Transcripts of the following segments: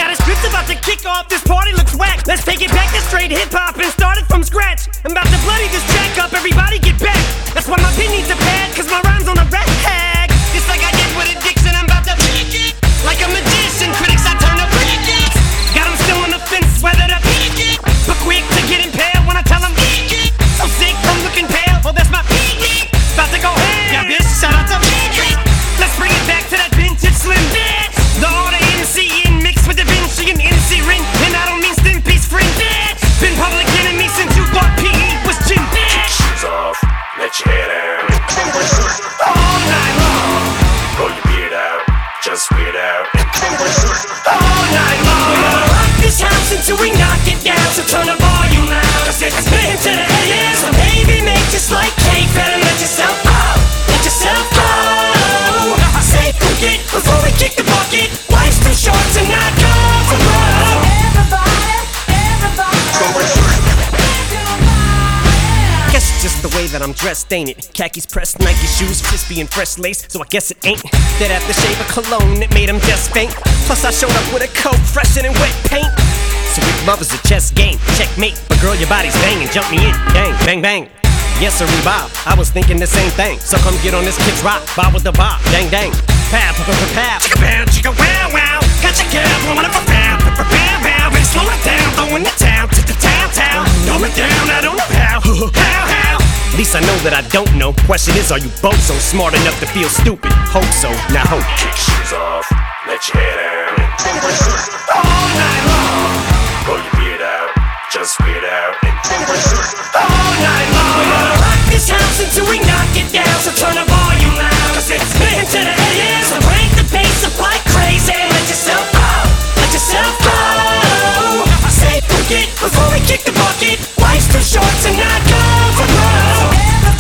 Got his strips about to kick off, this party looks whack. Let's take it back to straight hip-hop and start it from scratch. I'm about to bloody this track up, everybody get back. That's why my pin needs a pad, cause my rhyme's on a rag. Just like I did with addiction, I'm about to like a magician, critics I turn up. Got them still on the fence, weathered up. But quick to get impaled when I tell them. So sick from looking pale, well that's my about to go ham. Yeah bitch, shout out to let's bring it back to that vintage slim bitch. The order MC in mixed with Da Vinci and NC Rin. And I don't mean Stimpy's friend bitch. Been public enemy since you thought PE was gym bitch. Kick shoes off, let your head out. All night long. Pull your beard out, just weird out. All night long. We're gonna rock this house until we knock it down. So turn the volume loud, cause it's been to the AM. So baby make just like cake, better let yourself go. Let yourself go. I say forget before we kick the bucket. Life's too short to not go for broke. Guess it's just the way that I'm dressed, ain't it? Khakis pressed, Nike shoes, crispy and fresh lace. So I guess it ain't that aftershave of cologne that made him just faint. Plus I showed up with a coat fresher than wet paint. So if love is a chess game, checkmate. But girl, your body's banging, jump me in, bang, bang, bang. Yes sir, Bob, I was thinking the same thing. So come get on this kid's rock, bob with the bob, dang, dang. Pow, pow, pow, pow, chicka pow, chicka wow, wow. Got your girl blowing up a pow, pow, pow, pow. Better slow it down, throwing the town to the town. Throw it down, I don't know how, how. At least I know that I don't know. Question is, are you both so smart enough to feel stupid? Hope so, now hope. Kick shoes off, let your head out. All night long. Pull your beard out, just weird out. All night long. We're gonna rock this house until we knock it down. So turn the volume loud, cause it's been to the AM. So crank the bass up like crazy. Let yourself go, let yourself go. I say forget before we kick the bucket. Life's too short to not go for broke.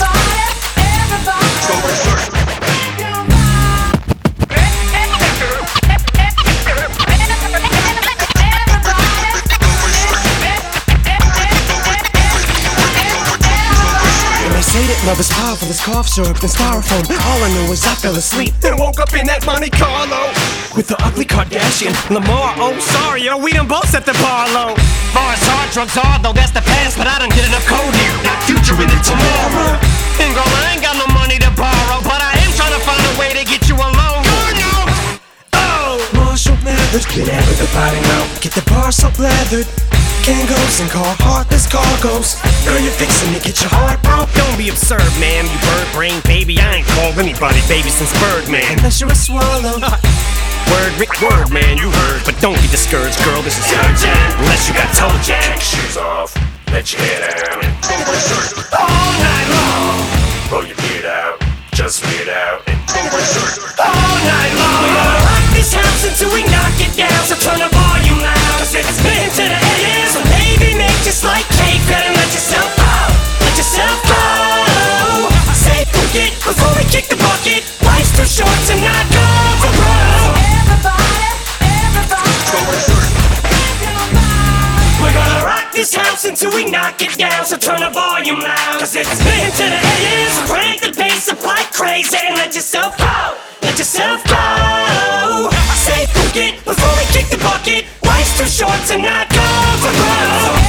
Love is powerful as cough syrup and styrofoam. All I know is I fell asleep and woke up in that Monte Carlo with the ugly Kardashian Lamar. Oh sorry yo, we done both set the bar low. Far as hard drugs are though, that's the past. But I done get enough code here, not future in it tomorrow. And girl, I ain't got no money to borrow, but I am trying to find a way to get you alone. Oh, Marshall Mathers, get out of the body now. Get the bar so lathered. Kangos and heartless cargoes. Girl, you're fixing to get your heart broke. Don't be absurd, man, you bird brain baby. I ain't called anybody baby since Birdman. Unless you're a swallow. Word, Rick, word, man, you heard. But don't be discouraged, girl, this is urgent. Unless you got toe jack. Kick shoes off, let your head out. All night long. Pull your beard out, just weird out. All night long. We're gonna rock this house until we knock it down. So turn the volume loud, cause it's been to the AM. So baby, make just like cake, better let yourself go. Let yourself go. I say forget before we kick the bucket. Life's too short to not go for broke. We're gonna rock this house until we knock it down. So turn the volume loud, cause it's been to the AM. So crank the bass up like crazy and let yourself go. Let yourself go. I say forget before we kick the bucket. Life's too short to not go for broke.